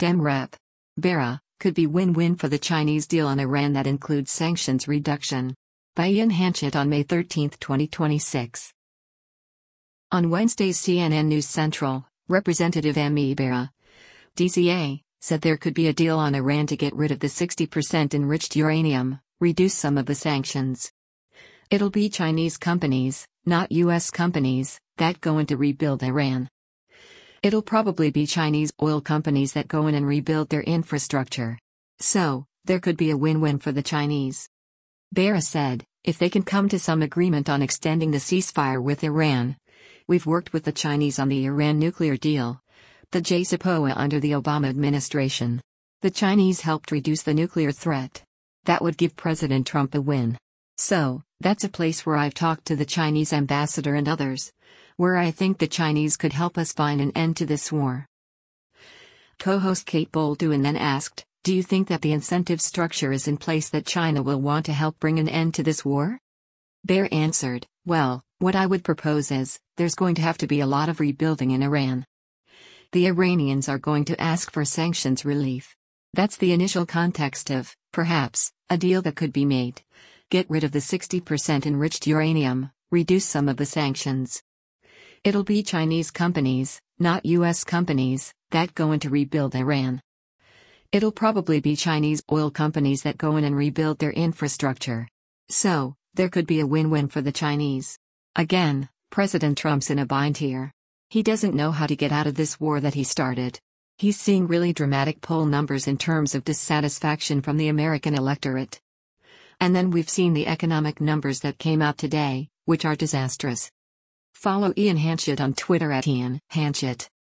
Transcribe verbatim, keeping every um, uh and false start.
Demrep. Bera, could be win-win for the Chinese deal on Iran that includes sanctions reduction. By Ian Hanchett on May thirteenth, twenty twenty-six. On Wednesday's C N N News Central, Representative Ami Bera, D C A, said there could be a deal on Iran to get rid of the sixty percent enriched uranium, reduce some of the sanctions. It'll be Chinese companies, not U S companies, that go in to rebuild Iran. It'll probably be Chinese oil companies that go in and rebuild their infrastructure. So, there could be a win-win for the Chinese. Bera said, if they can come to some agreement on extending the ceasefire with Iran. We've worked with the Chinese on the Iran nuclear deal, the J C P O A under the Obama administration. The Chinese helped reduce the nuclear threat. That would give President Trump a win. So, that's a place where I've talked to the Chinese ambassador and others, where I think the Chinese could help us find an end to this war. Co-host Kate Bolduan then asked, do you think that the incentive structure is in place that China will want to help bring an end to this war? Bera answered, well, what I would propose is, there's going to have to be a lot of rebuilding in Iran. The Iranians are going to ask for sanctions relief. That's the initial context of, perhaps, a deal that could be made. Get rid of the sixty percent enriched uranium, reduce some of the sanctions. It'll be Chinese companies, not U S companies, that go in to rebuild Iran. It'll probably be Chinese oil companies that go in and rebuild their infrastructure. So, there could be a win-win for the Chinese. Again, President Trump's in a bind here. He doesn't know how to get out of this war that he started. He's seeing really dramatic poll numbers in terms of dissatisfaction from the American electorate. And then we've seen the economic numbers that came out today, which are disastrous. Follow Ian Hanchett on Twitter at Ian Hanchett.